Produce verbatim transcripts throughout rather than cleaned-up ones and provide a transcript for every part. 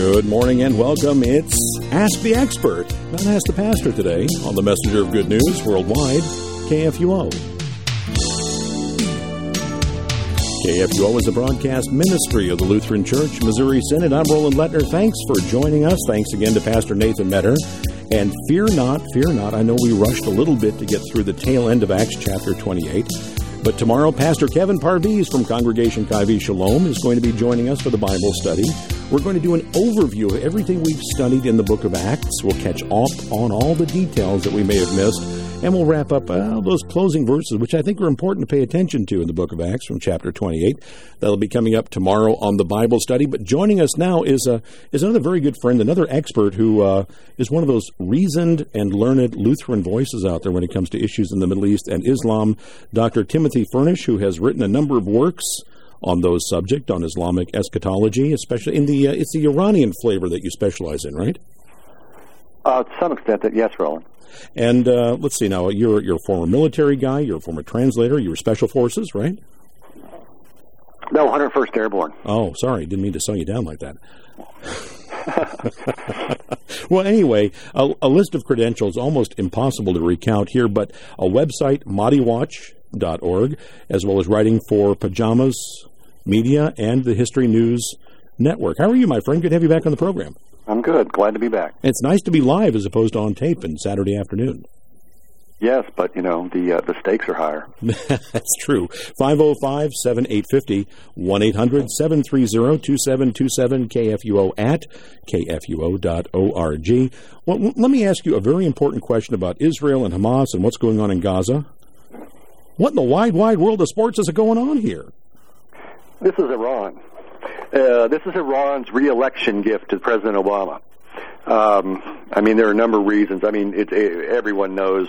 Good morning and welcome. It's Ask the Expert, not Ask the Pastor today, on the Messenger of Good News Worldwide, K F U O. K F U O is a broadcast ministry of the Lutheran Church, Missouri Synod. I'm Roland Lettner. Thanks for joining us. Thanks again to Pastor Nathan Metter. And fear not, fear not. I know we rushed a little bit to get through the tail end of Acts chapter twenty-eight. But tomorrow, Pastor Kevin Parviz from Congregation Kaivi Shalom is going to be joining us for the Bible study. We're going to do an overview of everything we've studied in the book of Acts. We'll catch up on all the details that we may have missed. And we'll wrap up uh, those closing verses, which I think are important to pay attention to in the book of Acts from chapter twenty-eight. That'll be coming up tomorrow on the Bible study. But joining us now is uh, is another very good friend, another expert who uh, is one of those reasoned and learned Lutheran voices out there when it comes to issues in the Middle East and Islam, Doctor Timothy Furnish, who has written a number of works on those subjects, on Islamic eschatology, especially in the, uh, it's the Iranian flavor that you specialize in, right? Uh, to some extent, that yes, Roland. And uh, let's see now, you're, you're a former military guy, you're a former translator, you were Special Forces, right? No, one hundred first Airborne. Oh, sorry, didn't mean to sell you down like that. Well, anyway, a, a list of credentials, almost impossible to recount here, but a website, Mahdi Watch dot org, as well as writing for Pajamas Media and the History News Network. How are you, my friend? Good to have you back on the program. I'm good. Glad to be back. It's nice to be live as opposed to on tape on Saturday afternoon. Yes, but, you know, the uh, the stakes are higher. That's true. five oh five, seven eight five oh, one eight hundred, seven three zero, two seven two seven, K F U O at K F U O dot org. Well, let me ask you a very important question about Israel and Hamas and what's going on in Gaza. What in the wide, wide world of sports is going on here? This is Iran. Uh, this is Iran's re-election gift to President Obama. Um, I mean, there are a number of reasons. I mean, it, it, everyone knows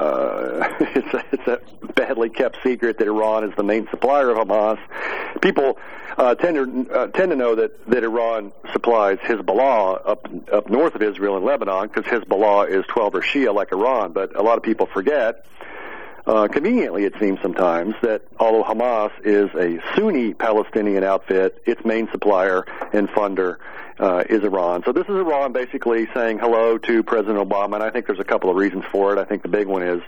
uh, it's, a, it's a badly kept secret that Iran is the main supplier of Hamas. People uh, tend to uh, tend to know that, that Iran supplies Hezbollah up up north of Israel and Lebanon because Hezbollah is twelve or Shia like Iran. But a lot of people forget, uh, conveniently it seems sometimes, that although Hamas is a Sunni Palestinian outfit, its main supplier and funder Uh, is Iran. So this is Iran basically saying hello to President Obama, and I think there's a couple of reasons for it. I think the big one is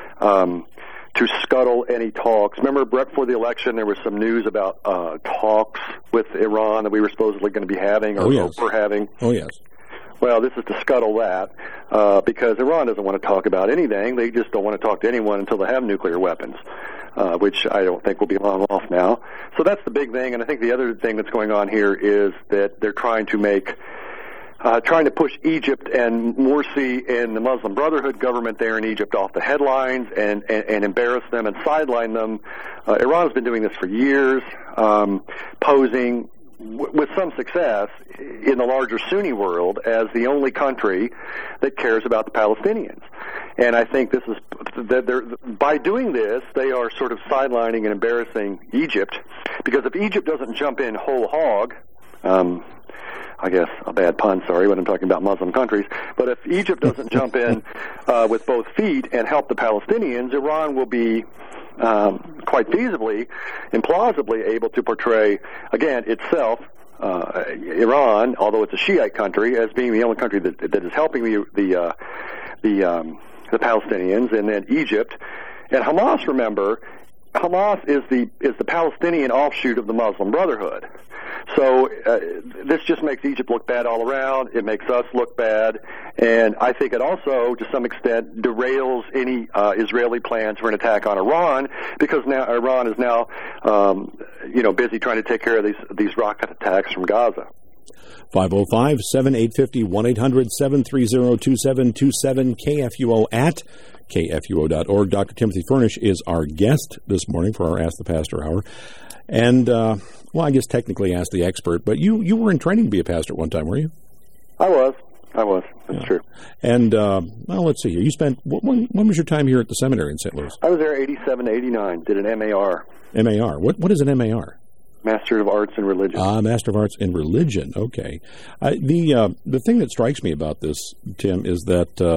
um, to scuttle any talks. Remember, right before the election, there was some news about uh, talks with Iran that we were supposedly going to be having, or, oh, yes. or were having. Oh, yes. Well, this is to scuttle that, uh, because Iran doesn't want to talk about anything. They just don't want to talk to anyone until they have nuclear weapons, uh, which I don't think will be long off now. So that's the big thing, and I think the other thing that's going on here is that they're trying to make, uh, trying to push Egypt and Morsi and the Muslim Brotherhood government there in Egypt off the headlines and, and, and embarrass them and sideline them. Uh, Iran's been doing this for years, um, posing with some success in the larger Sunni world as the only country that cares about the Palestinians. And I think this is, that they're, by doing this, they are sort of sidelining and embarrassing Egypt, because if Egypt doesn't jump in whole hog, um, I guess a bad pun, sorry, when I'm talking about Muslim countries, but if Egypt doesn't jump in uh, with both feet and help the Palestinians, Iran will be Um, quite feasibly, implausibly able to portray, again, itself, uh, Iran, although it's a Shiite country, as being the only country that, that is helping the the uh, the, um, the Palestinians, and then Egypt. And Hamas, remember, Hamas is the is the Palestinian offshoot of the Muslim Brotherhood. So uh, this just makes Egypt look bad all around. It makes us look bad. And I think it also, to some extent, derails any uh, Israeli plans for an attack on Iran, because now Iran is now, um, you know, busy trying to take care of these these rocket attacks from Gaza. five oh five, seven eight five oh, one eight hundred, seven three zero, two seven two seven, K F U O at K F U O dot org. Doctor Timothy Furnish is our guest this morning for our Ask the Pastor Hour. And, uh, well, I guess technically Ask the Expert, but you, you were in training to be a pastor at one time, were you? I was. I was. That's yeah. true. And, uh, well, let's see here. You spent, when, when was your time here at the seminary in Saint Louis? I was there eighty-seven to eighty-nine, did an M A R. M A R. What What is an M A R? Master of Arts in Religion. Ah, Master of Arts in Religion. Okay. I, the uh, the thing that strikes me about this, Tim, is that uh,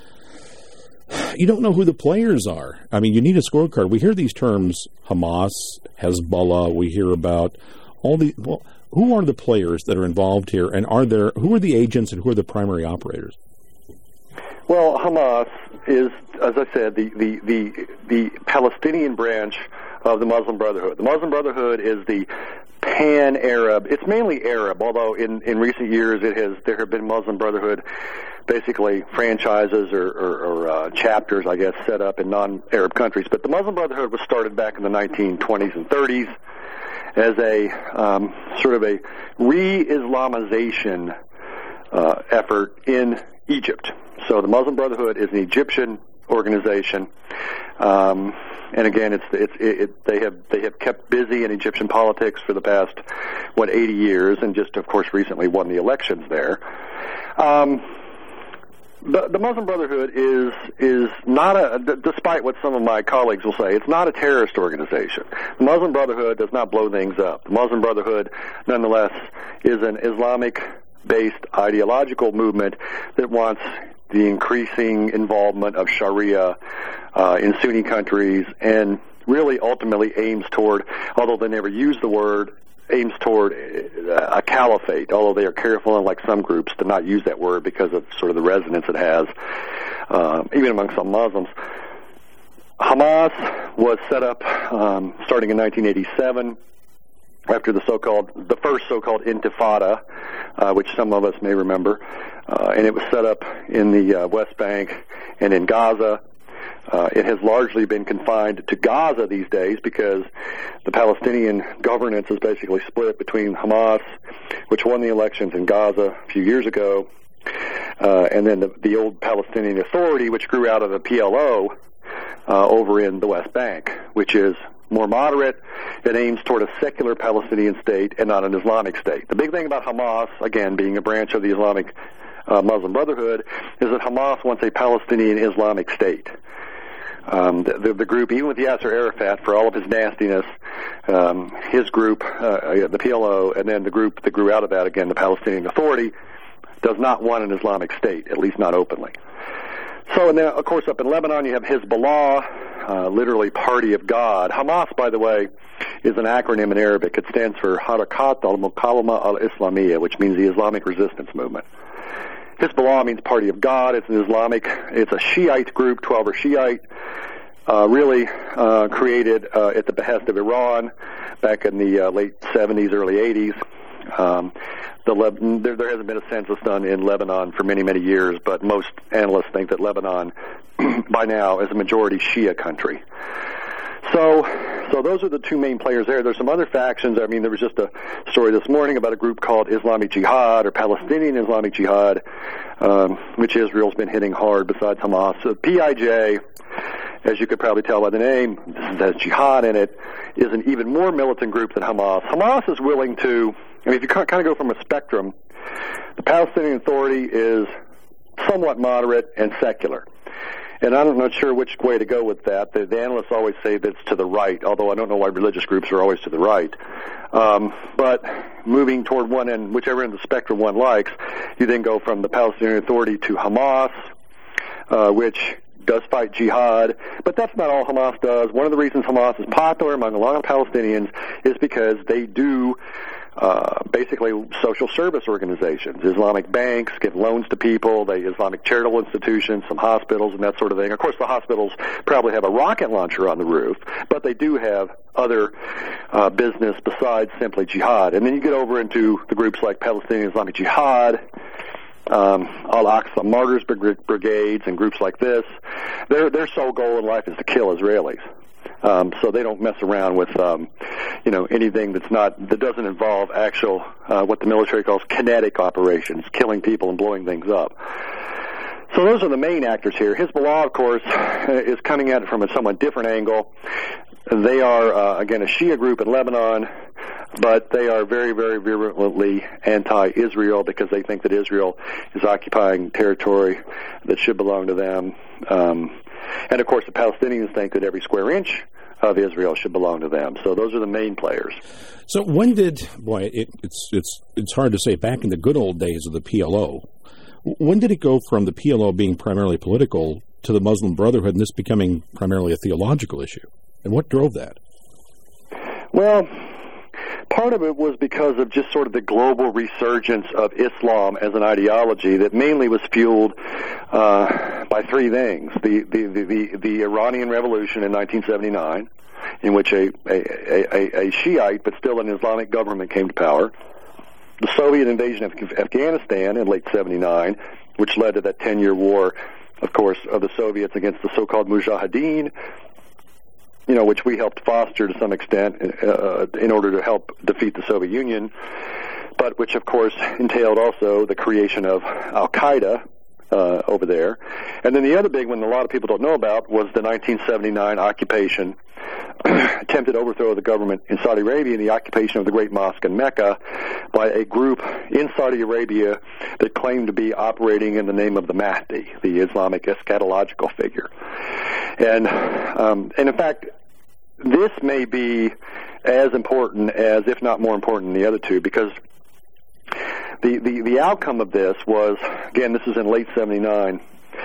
you don't know who the players are. I mean, you need a scorecard. We hear these terms, Hamas, Hezbollah. We hear about all the, well, who are the players that are involved here, and are there who are the agents and who are the primary operators? Well, Hamas is, as I said, the, the, the, the Palestinian branch of the Muslim Brotherhood. The Muslim Brotherhood is the pan-Arab. It's mainly Arab, although in, in recent years it has there have been Muslim Brotherhood, basically franchises or, or, or uh, chapters, I guess, set up in non-Arab countries. But the Muslim Brotherhood was started back in the nineteen twenties and thirties as a um, sort of a re-Islamization uh, effort in Egypt. So the Muslim Brotherhood is an Egyptian organization, um, and again, it's it's it, it, they have they have kept busy in Egyptian politics for the past what eighty years, and just of course recently won the elections there. Um, the, the Muslim Brotherhood is is not a, d- despite what some of my colleagues will say, it's not a terrorist organization. The Muslim Brotherhood does not blow things up. The Muslim Brotherhood, nonetheless, is an Islamic-based ideological movement that wants the increasing involvement of Sharia uh, in Sunni countries, and really ultimately aims toward, although they never use the word, aims toward a caliphate, although they are careful, unlike some groups, to not use that word because of sort of the resonance it has, uh, even among some Muslims. Hamas was set up um, starting in nineteen eighty-seven, after the so-called, the first so-called Intifada, uh, which some of us may remember, uh, and it was set up in the uh, West Bank and in Gaza. Uh, it has largely been confined to Gaza these days because the Palestinian governance is basically split between Hamas, which won the elections in Gaza a few years ago, uh, and then the, the old Palestinian Authority, which grew out of the P L O uh, over in the West Bank, which is more moderate. It aims toward a secular Palestinian state and not an Islamic state. The big thing about Hamas, again, being a branch of the Islamic uh, Muslim Brotherhood, is that Hamas wants a Palestinian Islamic state. Um, the, the, the group, even with Yasser Arafat, for all of his nastiness, um, his group, uh, the P L O, and then the group that grew out of that, again, the Palestinian Authority, does not want an Islamic state, at least not openly. So, and then, of course, up in Lebanon, you have Hezbollah, uh, literally Party of God. Hamas, by the way, is an acronym in Arabic. It stands for Harakat al-Muqawama al-Islamiyya, which means the Islamic Resistance Movement. Hezbollah means Party of God. It's an Islamic, it's a Shiite group, twelver Shiite, uh, really uh, created uh, at the behest of Iran back in the uh, late seventies, early eighties. Um, the Le- there, there hasn't been a census done in Lebanon for many, many years, but most analysts think that Lebanon, by now, is a majority Shia country. So, so those are the two main players there. There's some other factions. I mean, there was just a story this morning about a group called Islamic Jihad, or Palestinian Islamic Jihad, um, which Israel's been hitting hard besides Hamas. So P I J, as you could probably tell by the name, this has jihad in it, is an even more militant group than Hamas. Hamas is willing to, I mean, if you kind of go from a spectrum, the Palestinian Authority is somewhat moderate and secular. And I'm not sure which way to go with that. The, the analysts always say that it's to the right, although I don't know why religious groups are always to the right. Um, but moving toward one end, whichever end of the spectrum one likes, you then go from the Palestinian Authority to Hamas, uh, which does fight jihad. But that's not all Hamas does. One of the reasons Hamas is popular among a lot of Palestinians is because they do Uh, basically social service organizations. Islamic banks give loans to people, they Islamic charitable institutions, some hospitals and that sort of thing. Of course, the hospitals probably have a rocket launcher on the roof, but they do have other uh, business besides simply jihad. And then you get over into the groups like Palestinian Islamic Jihad, um, Al-Aqsa Martyrs Brigades, and groups like this. Their their sole goal in life is to kill Israelis. Um, so they don't mess around with, um, you know, anything that's not, that doesn't involve actual, uh, what the military calls kinetic operations, killing people and blowing things up. So those are the main actors here. Hezbollah, of course, is coming at it from a somewhat different angle. They are, uh, again, a Shia group in Lebanon, but they are very, very virulently anti-Israel because they think that Israel is occupying territory that should belong to them. Um, and, of course, the Palestinians think that every square inch of Israel should belong to them. So those are the main players. So when did, boy, it, it's it's it's hard to say, back in the good old days of the P L O, when did it go from the P L O being primarily political to the Muslim Brotherhood and this becoming primarily a theological issue? And what drove that? Well, part of it was because of just sort of the global resurgence of Islam as an ideology that mainly was fueled uh, by three things. The, the, the, the, the Iranian Revolution in nineteen seventy-nine, in which a, a, a, a Shiite but still an Islamic government came to power. The Soviet invasion of Afghanistan in late seventy-nine, which led to that ten-year war, of course, of the Soviets against the so-called Mujahideen, you know, which we helped foster to some extent uh, in order to help defeat the Soviet Union, but which, of course, entailed also the creation of Al-Qaeda uh, over there. And then the other big one that a lot of people don't know about was the nineteen seventy-nine occupation, attempted overthrow of the government in Saudi Arabia and the occupation of the Great Mosque in Mecca by a group in Saudi Arabia that claimed to be operating in the name of the Mahdi, the Islamic eschatological figure. And, um, and in fact, this may be as important as, if not more important than the other two, because the, the, the outcome of this was, again, this is in late seventy-nine,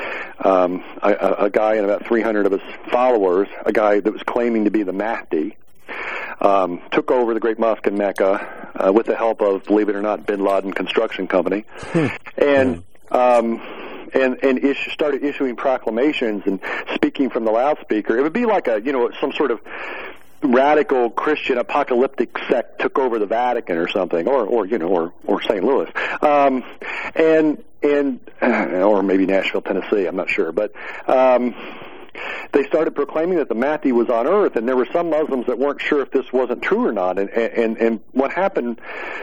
um, a, a guy and about three hundred of his followers, a guy that was claiming to be the Mahdi, um, took over the Great Mosque in Mecca uh, with the help of, believe it or not, Bin Laden Construction Company, and um, and and issue, started issuing proclamations and speaking from the loudspeaker. It would be like a, you know, some sort of radical Christian apocalyptic sect took over the Vatican or something, or, or you know, or, or Saint Louis, um, and and or maybe Nashville, Tennessee. I'm not sure, but um, they started proclaiming that the Mahdi was on Earth, and there were some Muslims that weren't sure if this wasn't true or not. And and and what happened?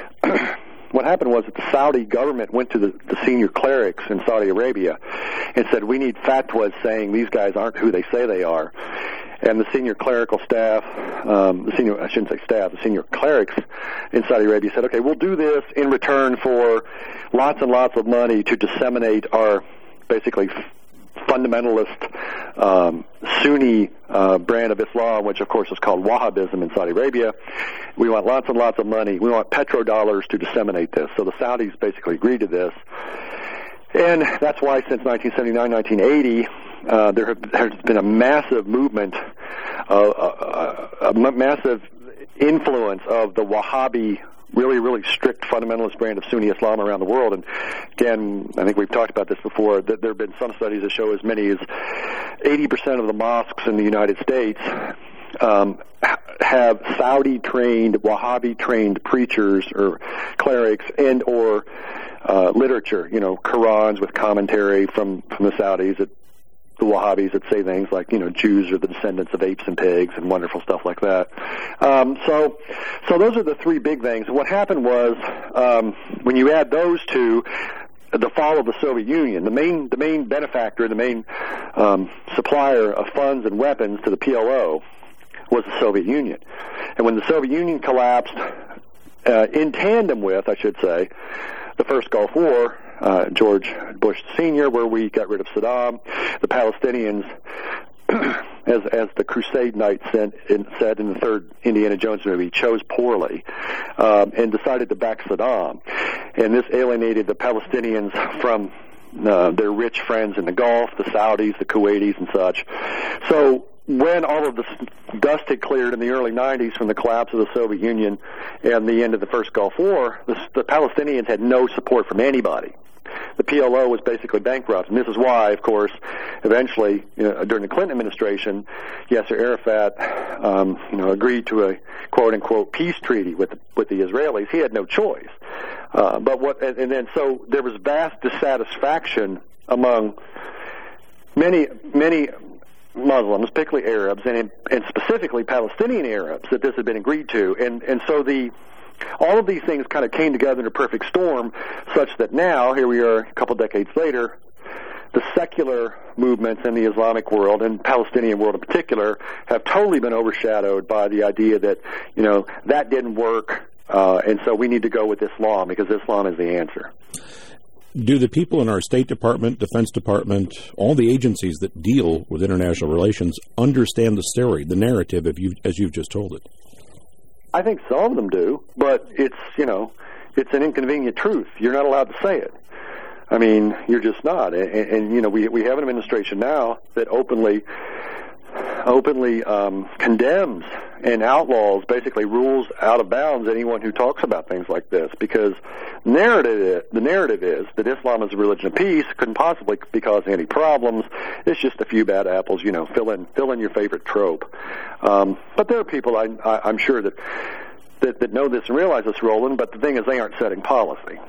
What happened was that the Saudi government went to the, the senior clerics in Saudi Arabia and said, we need fatwas saying these guys aren't who they say they are. And the senior clerical staff, um, the senior, I shouldn't say staff, the senior clerics in Saudi Arabia said, okay, we'll do this in return for lots and lots of money to disseminate our basically fundamentalist um, Sunni uh, brand of Islam, which of course is called Wahhabism in Saudi Arabia. We want lots and lots of money. We want petrodollars to disseminate this. So the Saudis basically agreed to this. And that's why since nineteen seventy-nine, nineteen eighty, uh, there have, there's been a massive movement, uh, a, a, a massive influence of the Wahhabi, really, really strict fundamentalist brand of Sunni Islam around the world. And again, I think we've talked about this before, that there have been some studies that show as many as eighty percent of the mosques in the United States um, have Saudi-trained, Wahhabi-trained preachers or clerics and or uh, literature, you know, Qurans with commentary from, from the Saudis, that the Wahhabis that say things like, you know, Jews are the descendants of apes and pigs and wonderful stuff like that. Um, so, so those are the three big things. What happened was, um, when you add those two, the fall of the Soviet Union, the main, the main benefactor, the main um, supplier of funds and weapons to the P L O was the Soviet Union. And when the Soviet Union collapsed, uh, in tandem with, I should say, the first Gulf War, Uh, George Bush Senior, where we got rid of Saddam, the Palestinians, as as the Crusade Knight said in, said in the third Indiana Jones movie, chose poorly um, and decided to back Saddam. And this alienated the Palestinians from uh, their rich friends in the Gulf, the Saudis, the Kuwaitis, and such. So when all of the dust had cleared in the early nineties from the collapse of the Soviet Union and the end of the first Gulf War, the, the Palestinians had no support from anybody. The P L O was basically bankrupt, and this is why, of course, eventually, you know, during the Clinton administration, Yasser Arafat, um, you know, agreed to a quote-unquote peace treaty with the, with the Israelis. He had no choice. Uh, but what, and, and then so there was vast dissatisfaction among many, many Muslims, particularly Arabs, and, and specifically Palestinian Arabs, that this had been agreed to, and and so the. All of these things kind of came together in a perfect storm, such that now, here we are a couple decades later, the secular movements in the Islamic world, and Palestinian world in particular, have totally been overshadowed by the idea that, you know, that didn't work, uh, and so we need to go with Islam, because Islam is the answer. Do the people in our State Department, Defense Department, all the agencies that deal with international relations understand the story, the narrative, if you, as you've just told it? I think some of them do, but it's, you know, it's an inconvenient truth. You're not allowed to say it. I mean, you're just not. And, and you know, we we have an administration now that openly openly um, condemns and outlaws, basically rules out of bounds anyone who talks about things like this, because narrative the narrative is that Islam is a religion of peace, couldn't possibly be causing any problems. It's just a few bad apples, you know. Fill in fill in your favorite trope. Um, but there are people I, I, I'm sure that, that that know this and realize this, Roland. But the thing is, they aren't setting policy.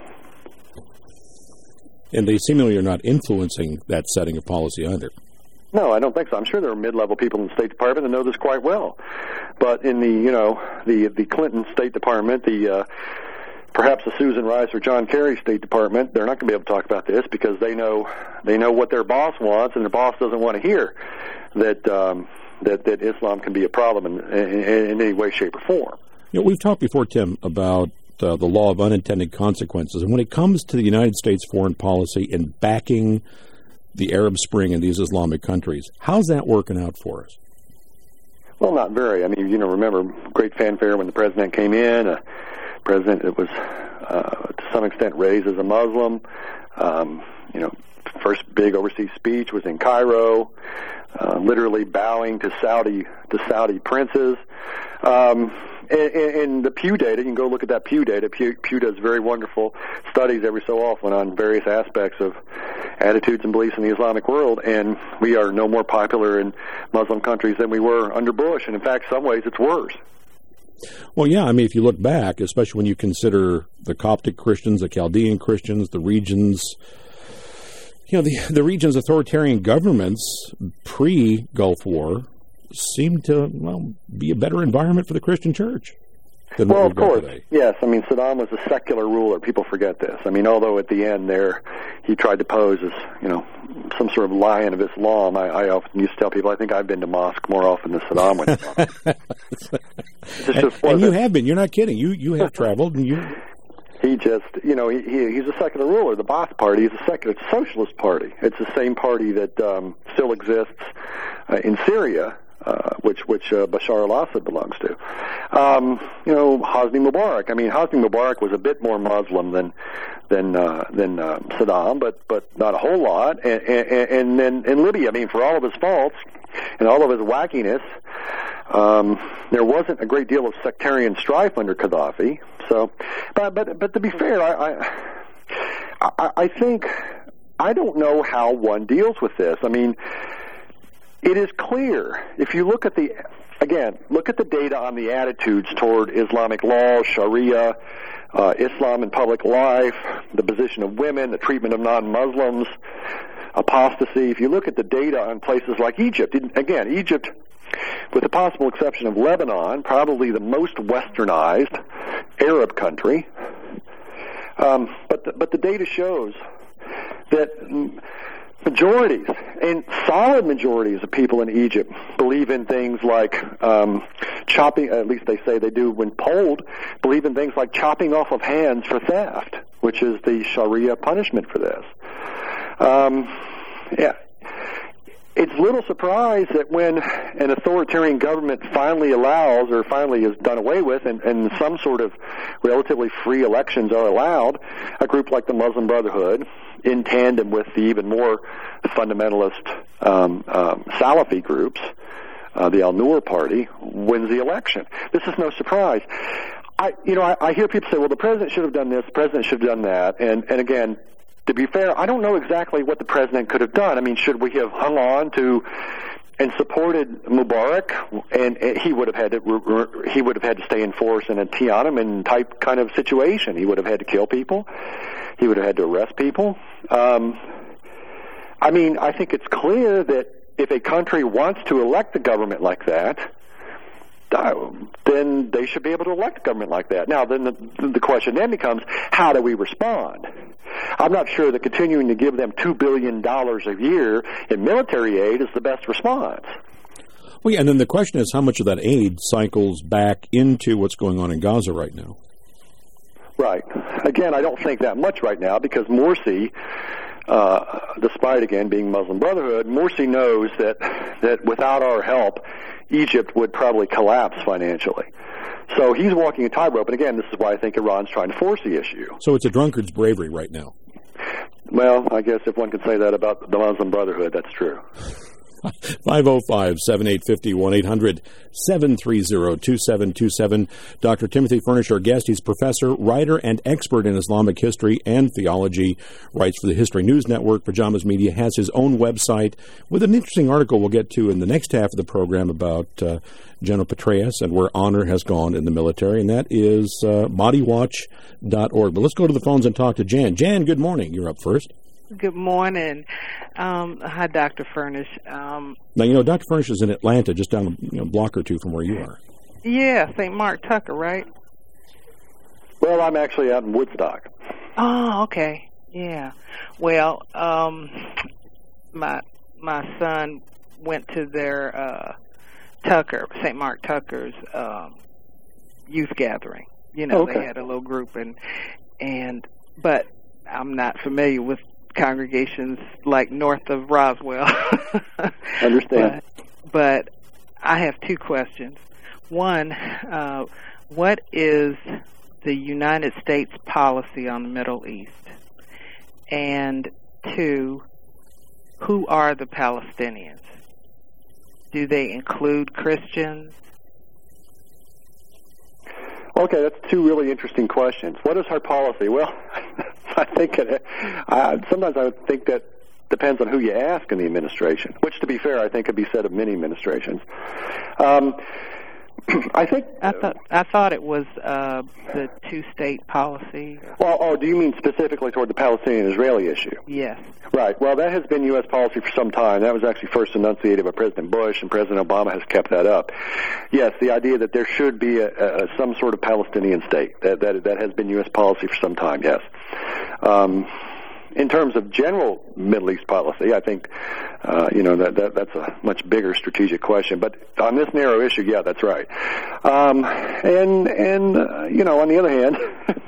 And they seemingly are not influencing that setting of policy either. No, I don't think so. I'm sure there are mid-level people in the State Department that know this quite well. But in the, you know, the the Clinton State Department, the uh, perhaps the Susan Rice or John Kerry State Department, they're not going to be able to talk about this because they know they know what their boss wants, and their boss doesn't want to hear that um, that that Islam can be a problem in, in, in any way, shape, or form. You know, we've talked before, Tim, about uh, the law of unintended consequences, and when it comes to the United States foreign policy and backing the Arab Spring in these Islamic countries, how's that working out for us? Well, not very. I mean, you know, remember great fanfare when the president came in. A president that was, uh, to some extent, raised as a Muslim. Um, you know, first big overseas speech was in Cairo, uh, literally bowing to Saudi to Saudi princes. Um, and, and the Pew data, you can go look at that Pew data. Pew, Pew does very wonderful studies every so often on various aspects of attitudes and beliefs in the Islamic world, and we are no more popular in Muslim countries than we were under Bush, and in fact, some ways it's worse. Well, yeah, I mean, if you look back, especially when you consider the Coptic Christians, the Chaldean Christians, the regions, you know, the, the region's authoritarian governments pre-Gulf War seemed to, well, be a better environment for the Christian church than well, what of we've got course, today. Yes. I mean, Saddam was a secular ruler. People forget this. I mean, although at the end there, he tried to pose as, you know, some sort of lion of Islam. I, I often used to tell people I think I've been to mosque more often than Saddam went. and, and you have been. You're not kidding. You you have traveled, and you. He just, you know, he, he he's a secular ruler. The Ba'ath Party is a secular, it's a socialist party. It's the same party that um, still exists uh, in Syria. Uh, which which uh, Bashar al-Assad belongs to. Um, you know, Hosni Mubarak. I mean, Hosni Mubarak was a bit more Muslim than than uh, than uh, Saddam, but but not a whole lot. And, and, and then in Libya, I mean, for all of his faults and all of his wackiness, um, there wasn't a great deal of sectarian strife under Gaddafi. So, but but but to be fair, I I, I, I think I don't know how one deals with this. I mean. It is clear, if you look at the, again, look at the data on the attitudes toward Islamic law, Sharia, uh, Islam in public life, the position of women, the treatment of non-Muslims, apostasy. If you look at the data on places like Egypt, again, Egypt, with the possible exception of Lebanon, probably the most westernized Arab country. Um, but the, but the data shows that majorities, and solid majorities of people in Egypt believe in things like um, chopping, at least they say they do when polled, believe in things like chopping off of hands for theft, which is the Sharia punishment for this. Um, yeah. It's little surprise that when an authoritarian government finally allows or finally is done away with and, and some sort of relatively free elections are allowed, a group like the Muslim Brotherhood, in tandem with the even more fundamentalist um, um, Salafi groups, uh, the Al-Nur Party, wins the election. This is no surprise. I, you know, I, I hear people say, well, the president should have done this, the president should have done that, and, and again, to be fair, I don't know exactly what the president could have done. I mean, should we have hung on to and supported Mubarak, and, and he would have had to he would have had to stay in force in a Tiananmen type kind of situation. He would have had to kill people. He would have had to arrest people. Um, I mean, I think it's clear that if a country wants to elect a government like that, then they should be able to elect a government like that. Now, then the, the question then becomes, how do we respond? I'm not sure that continuing to give them two billion dollars a year in military aid is the best response. Well, yeah, and then the question is how much of that aid cycles back into what's going on in Gaza right now? Right. Again, I don't think that much right now because Morsi, uh, despite, again, being Muslim Brotherhood, Morsi knows that, that without our help, Egypt would probably collapse financially. So he's walking a tightrope, and again, this is why I think Iran's trying to force the issue. So it's a drunkard's bravery right now. Well, I guess if one could say that about the Muslim Brotherhood, that's true. five oh five, seven eight five oh, one eight hundred, seven three zero, two seven two seven. Doctor Timothy Furnish, our guest. He's professor, writer, and expert in Islamic history and theology. Writes for the History News Network. Pajamas Media has his own website with an interesting article we'll get to in the next half of the program about uh, General Petraeus and where honor has gone in the military, and that is uh, body watch dot org. But let's go to the phones and talk to Jan. Jan, good morning. You're up first. Good morning. Um, hi, Doctor Furnish. Um, now, you know, Doctor Furnish is in Atlanta, just down you know, a block or two from where you are. Yeah, Saint Mark Tucker, right? Well, I'm actually out in Woodstock. Oh, okay. Yeah. Well, um, my my son went to their uh, Tucker, Saint Mark Tucker's um, youth gathering. You know, okay. They had a little group, and and but I'm not familiar with congregations like north of Roswell. Understand. But, but I have two questions. One, uh, what is the United States policy on the Middle East? And two, who are the Palestinians? Do they include Christians? Okay, that's two really interesting questions. What is our policy? Well, I think it, uh, sometimes I would think that depends on who you ask in the administration, which, to be fair, I think could be said of many administrations. Um, I think I thought I thought it was uh, the two-state policy. Well, oh, do you mean specifically toward the Palestinian-Israeli issue? Yes. Right. Well, that has been U S policy for some time. That was actually first enunciated by President Bush, and President Obama has kept that up. Yes, the idea that there should be a, a, some sort of Palestinian state, that, that that has been U S policy for some time, yes. Um, in terms of general Middle East policy, I think, uh, you know, that, that that's a much bigger strategic question. But on this narrow issue, yeah, that's right. Um, and, and uh, you know, on the other hand,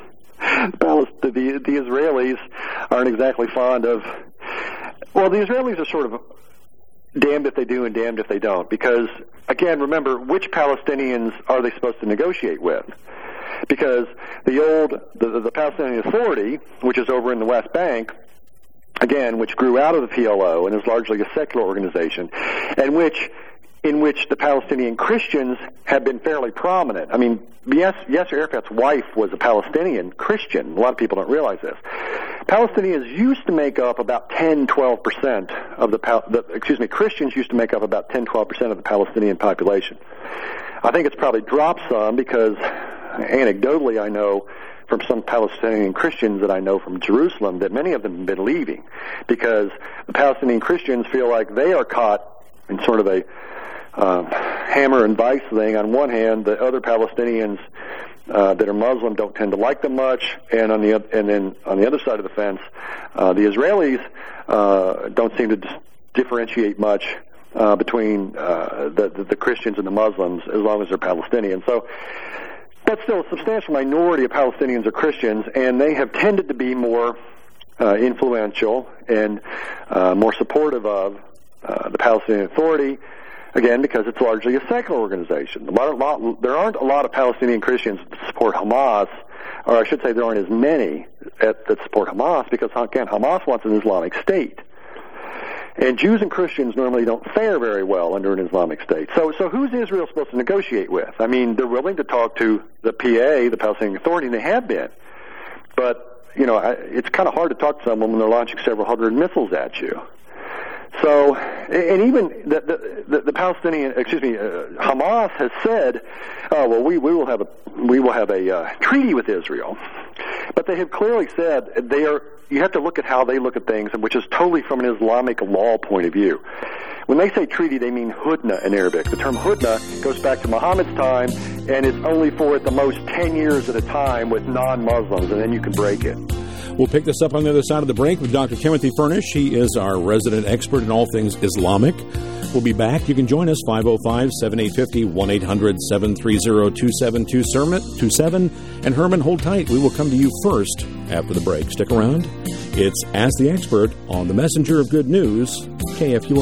the, the, the Israelis aren't exactly fond of, well, the Israelis are sort of damned if they do and damned if they don't. Because, again, remember, which Palestinians are they supposed to negotiate with? Because the old, the, the Palestinian Authority, which is over in the West Bank, again, which grew out of the P L O and is largely a secular organization, and which, in which the Palestinian Christians have been fairly prominent. I mean, yes, Yasser Arafat's wife was a Palestinian Christian. A lot of people don't realize this. Palestinians used to make up about ten, twelve percent of the, the, excuse me, Christians used to make up about ten, twelve percent of the Palestinian population. I think it's probably dropped some because anecdotally I know from some Palestinian Christians that I know from Jerusalem that many of them have been leaving because the Palestinian Christians feel like they are caught in sort of a um, hammer and vice thing. On one hand, the other Palestinians uh, that are Muslim don't tend to like them much, and on the and then on the other side of the fence, uh, the Israelis uh, don't seem to dis- differentiate much uh, between uh, the, the the Christians and the Muslims as long as they're Palestinian. So. But still, a substantial minority of Palestinians are Christians, and they have tended to be more uh, influential and uh, more supportive of uh, the Palestinian Authority, again, because it's largely a secular organization. A lot, a lot, there aren't a lot of Palestinian Christians that support Hamas, or I should say there aren't as many at, that support Hamas, because, again, Hamas wants an Islamic State. And Jews and Christians normally don't fare very well under an Islamic State. So, so who's Israel supposed to negotiate with? I mean, they're willing to talk to the P A, the Palestinian Authority, and they have been. But, you know, it's kind of hard to talk to someone when they're launching several hundred missiles at you. So, and even the the, the Palestinian, excuse me, uh, Hamas has said, "Oh well, we, we will have a we will have a uh, treaty with Israel," but they have clearly said they are. You have to look at how they look at things, which is totally from an Islamic law point of view. When they say treaty, they mean hudna in Arabic. The term hudna goes back to Muhammad's time, and it's only for at the most ten years at a time with non-Muslims, and then you can break it. We'll pick this up on the other side of the break with Doctor Timothy Furnish. He is our resident expert in all things Islamic. We'll be back. You can join us, five oh five, seven eight five oh, one eight hundred, seven three zero, two seven two seven. And Herman, hold tight. We will come to you first after the break. Stick around. It's Ask the Expert on the Messenger of Good News, K F U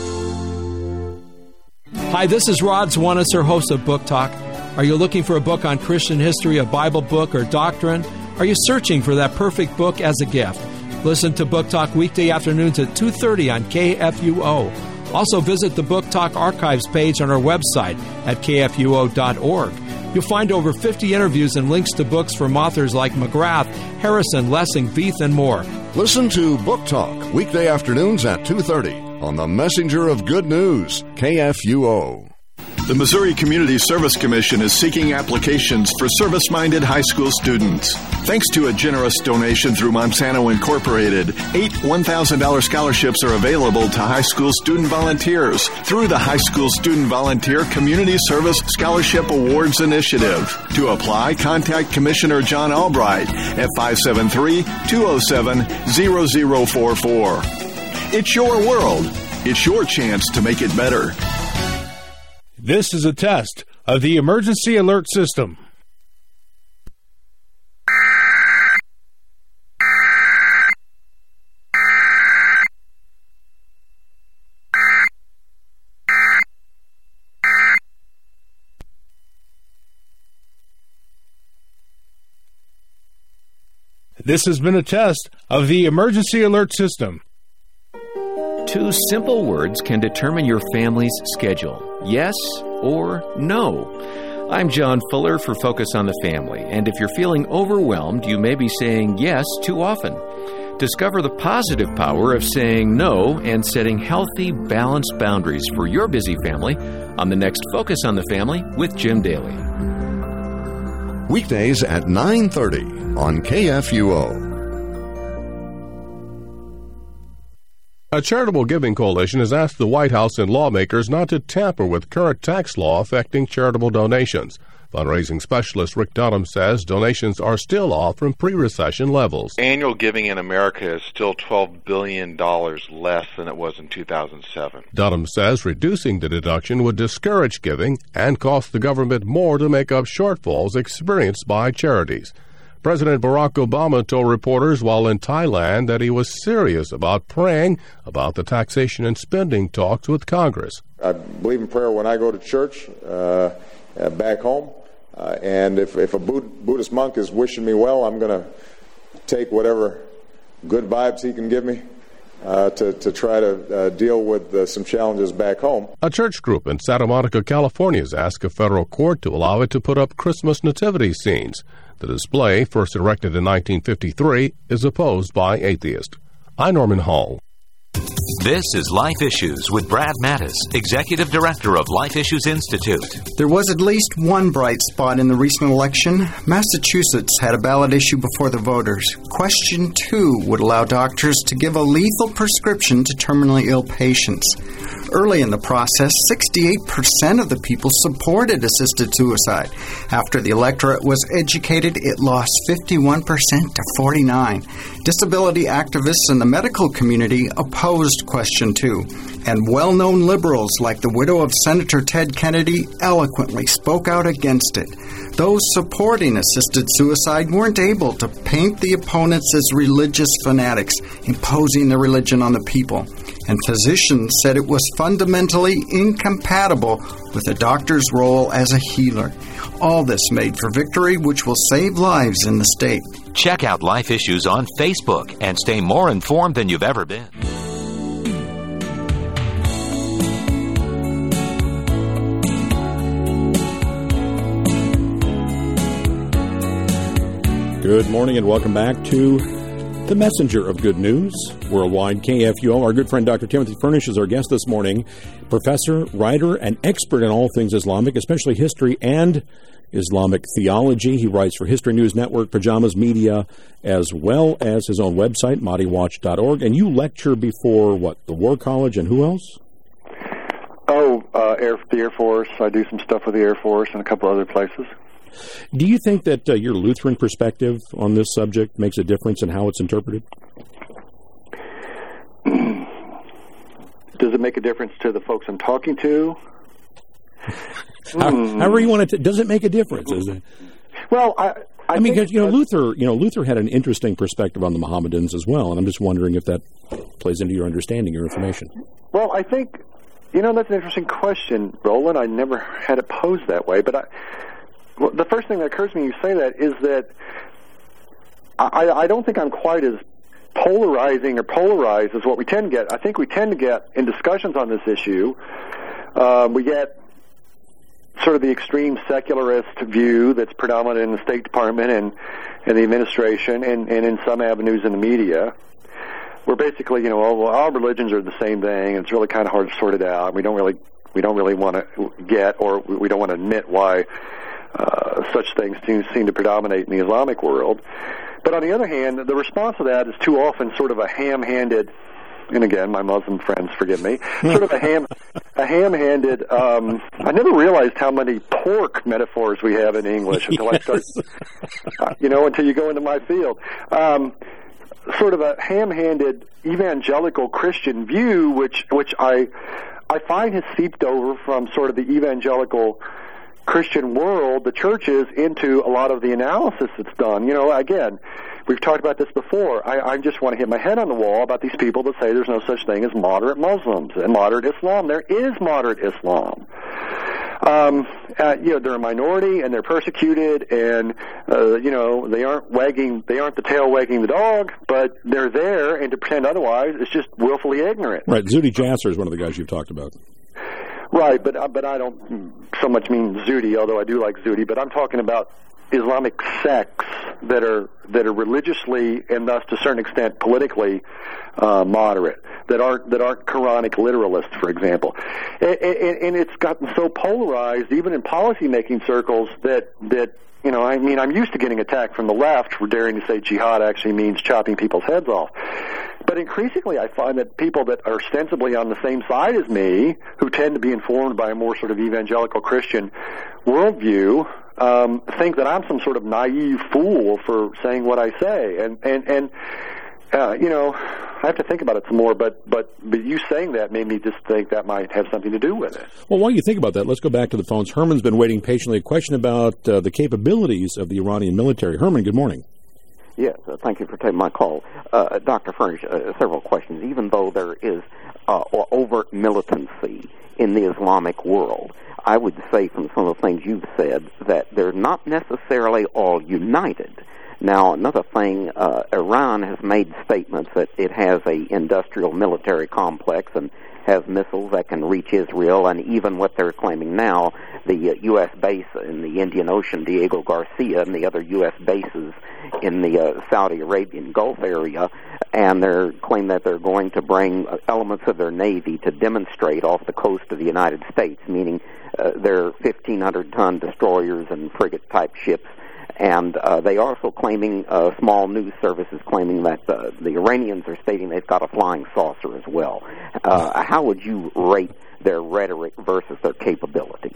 O. Hi, this is Rod Zwanitzer, host of Book Talk. Are you looking for a book on Christian history, a Bible book, or doctrine? Are you searching for that perfect book as a gift? Listen to Book Talk weekday afternoons at two thirty on K F U O. Also, visit the Book Talk Archives page on our website at k f u o dot org. You'll find over fifty interviews and links to books from authors like McGrath, Harrison, Lessing, Veith, and more. Listen to Book Talk weekday afternoons at two thirty on the Messenger of Good News, K F U O. The Missouri Community Service Commission is seeking applications for service-minded high school students. Thanks to a generous donation through Monsanto Incorporated, eight one thousand dollars scholarships are available to high school student volunteers through the High School Student Volunteer Community Service Scholarship Awards Initiative. To apply, contact Commissioner John Albright at five seven three, two oh seven, zero zero four four. It's your world. It's your chance to make it better. This is a test of the emergency alert system. This has been a test of the emergency alert system. Two simple words can determine your family's schedule. Yes or no. I'm John Fuller for Focus on the Family, and if you're feeling overwhelmed, you may be saying yes too often. Discover the positive power of saying no and setting healthy, balanced boundaries for your busy family on the next Focus on the Family with Jim Daly. Weekdays at nine thirty on K F U O. A charitable giving coalition has asked the White House and lawmakers not to tamper with current tax law affecting charitable donations. Fundraising specialist Rick Dunham says donations are still off from pre-recession levels. Annual giving in America is still twelve billion dollars less than it was in two thousand seven. Dunham says reducing the deduction would discourage giving and cost the government more to make up shortfalls experienced by charities. President Barack Obama told reporters while in Thailand that he was serious about praying about the taxation and spending talks with Congress. I believe in prayer when I go to church uh, uh, back home, uh, and if, if a Bud- Buddhist monk is wishing me well, I'm going to take whatever good vibes he can give me uh, to, to try to uh, deal with uh, some challenges back home. A church group in Santa Monica, California has asked a federal court to allow it to put up Christmas nativity scenes. The display, first erected in nineteen fifty-three, is opposed by atheists. I'm Norman Hall. This is Life Issues with Brad Mattis, Executive Director of Life Issues Institute. There was at least one bright spot in the recent election. Massachusetts had a ballot issue before the voters. Question two would allow doctors to give a lethal prescription to terminally ill patients. Early in the process, sixty-eight percent of the people supported assisted suicide. After the electorate was educated, it lost fifty-one percent to forty-nine. Disability activists in the medical community opposed question two, and well-known liberals like the widow of Senator Ted Kennedy eloquently spoke out against it. Those supporting assisted suicide weren't able to paint the opponents as religious fanatics, imposing their religion on the people. And physicians said it was fundamentally incompatible with a doctor's role as a healer. All this made for victory, which will save lives in the state. Check out Life Issues on Facebook and stay more informed than you've ever been. Good morning and welcome back to the Messenger of Good News, Worldwide K F U O. Our good friend Doctor Timothy Furnish is our guest this morning. Professor, writer, and expert in all things Islamic, especially history and Islamic theology. He writes for History News Network, Pajamas Media, as well as his own website, Mahdi Watch dot org. And you lecture before, what, the War College and who else? Oh, uh, Air, the Air Force. I do some stuff with the Air Force and a couple other places. Do you think that uh, your Lutheran perspective on this subject makes a difference in how it's interpreted? Does it make a difference to the folks I'm talking to? How, mm. However you want to, does it make a difference? Is it? Well, I, I, I mean, because, you know, uh, Luther, you know, Luther had an interesting perspective on the Mohammedans as well, and I'm just wondering if that plays into your understanding, your information. Well, I think, you know, that's an interesting question, Roland. I never had it posed that way, but I, well, the first thing that occurs to me when you say that is that I, I don't think I'm quite as polarizing or polarized is what we tend to get. I think we tend to get in discussions on this issue. Uh, we get sort of the extreme secularist view that's predominant in the State Department and, and the administration and, and in some avenues in the media. We're basically, you know, all, all religions are the same thing, and it's really kind of hard to sort it out. We don't really, we don't really want to get, or we don't want to admit why uh, such things seem, seem to predominate in the Islamic world. But on the other hand, the response to that is too often sort of a ham-handed, and again, my Muslim friends forgive me, sort of a ham, a ham-handed. Um, I never realized how many pork metaphors we have in English until yes. I start, uh, you know, until you go into my field. Um, sort of a ham-handed evangelical Christian view, which which I I find has seeped over from sort of the evangelical Christian world, the churches, into a lot of the analysis that's done. You know, again, we've talked about this before. I, I just want to hit my head on the wall about these people that say there's no such thing as moderate Muslims and moderate Islam. There is moderate Islam. Um, uh, you know, they're a minority and they're persecuted, and uh, you know, they aren't wagging, they aren't the tail wagging the dog, but they're there, and to pretend otherwise is just willfully ignorant. Right. Zuhdi Jasser is one of the guys you've talked about. Right, but but I don't so much mean Zuhdi, although I do like Zuhdi. But I'm talking about Islamic sects that are that are religiously and thus to a certain extent politically uh, moderate, that aren't that aren't Quranic literalists, for example. And, and, and it's gotten so polarized, even in policymaking circles, that that you know, I mean, I'm used to getting attacked from the left for daring to say jihad actually means chopping people's heads off. But increasingly, I find that people that are ostensibly on the same side as me, who tend to be informed by a more sort of evangelical Christian worldview, um, think that I'm some sort of naive fool for saying what I say. And, and, and uh, you know, I have to think about it some more, but, but, but you saying that made me just think that might have something to do with it. Well, while you think about that, let's go back to the phones. Herman's been waiting patiently. A question about uh, the capabilities of the Iranian military. Herman, good morning. Yes, uh, thank you for taking my call. Uh, Doctor Furnish, uh, several questions. Even though there is uh, overt militancy in the Islamic world, I would say from some of the things you've said that they're not necessarily all united. Now, another thing, uh, Iran has made statements that it has a industrial military complex and has missiles that can reach Israel, and even what they're claiming now, the uh, U S base in the Indian Ocean, Diego Garcia, and the other U S bases in the uh, Saudi Arabian Gulf area, and they're claiming that they're going to bring elements of their Navy to demonstrate off the coast of the United States, meaning uh, their fifteen hundred ton destroyers and frigate-type ships. And uh, they are also claiming, uh, small news services claiming that uh, the Iranians are stating they've got a flying saucer as well. Uh, how would you rate their rhetoric versus their capability?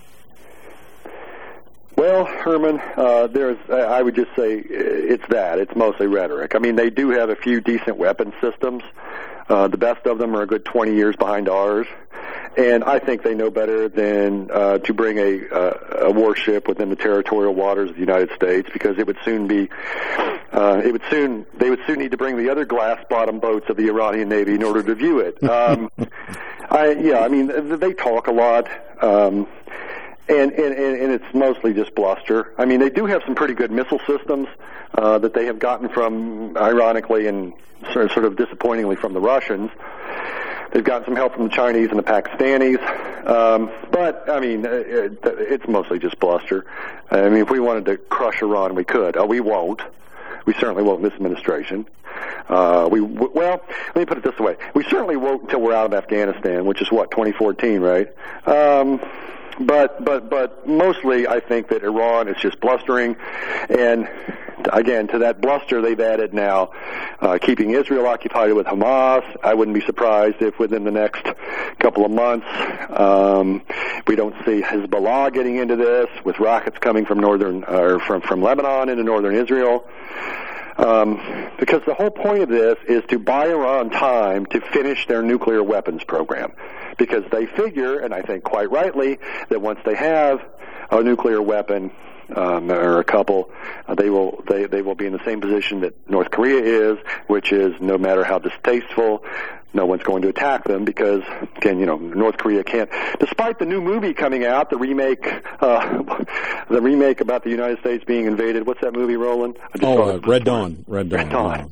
Well, Herman, uh, there's, I would just say it's that. It's mostly rhetoric. I mean, they do have a few decent weapon systems. Uh, the best of them are a good twenty years behind ours. And I think they know better than uh, to bring a, uh, a warship within the territorial waters of the United States, because it would soon be, uh, it would soon, they would soon need to bring the other glass-bottom boats of the Iranian Navy in order to view it. Um, I, yeah, I mean, they talk a lot. Um, And, and, and it's mostly just bluster. I mean, they do have some pretty good missile systems uh, that they have gotten from, ironically and sort of, sort of disappointingly, from the Russians. They've gotten some help from the Chinese and the Pakistanis. Um, but, I mean, it, it's mostly just bluster. I mean, if we wanted to crush Iran, we could. Uh, we won't. We certainly won't in this administration. Uh, we w- well, let me put it this way. We certainly won't until we're out of Afghanistan, which is, what, twenty fourteen, right? Um... But but but mostly, I think that Iran is just blustering, and again, to that bluster, they've added now uh, keeping Israel occupied with Hamas. I wouldn't be surprised if within the next couple of months um, we don't see Hezbollah getting into this with rockets coming from northern or from from Lebanon into northern Israel. Um, because the whole point of this is to buy Iran time to finish their nuclear weapons program. Because they figure, and I think quite rightly, that once they have a nuclear weapon, um, or a couple, uh, they will they, they will be in the same position that North Korea is, which is no matter how distasteful, no one's going to attack them because, again, you know, North Korea can't. Despite the new movie coming out, the remake, uh, the remake about the United States being invaded. What's that movie, Roland? I just oh, saw uh, it. Red Dawn. Red Dawn. Red Dawn.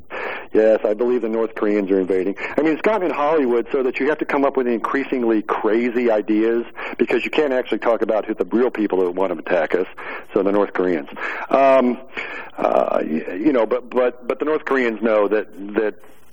Yes, I believe the North Koreans are invading. I mean, it's gotten in Hollywood so that you have to come up with increasingly crazy ideas because you can't actually talk about who the real people that want to attack us. So the North Koreans, um, uh, you know, but but but the North Koreans know that that.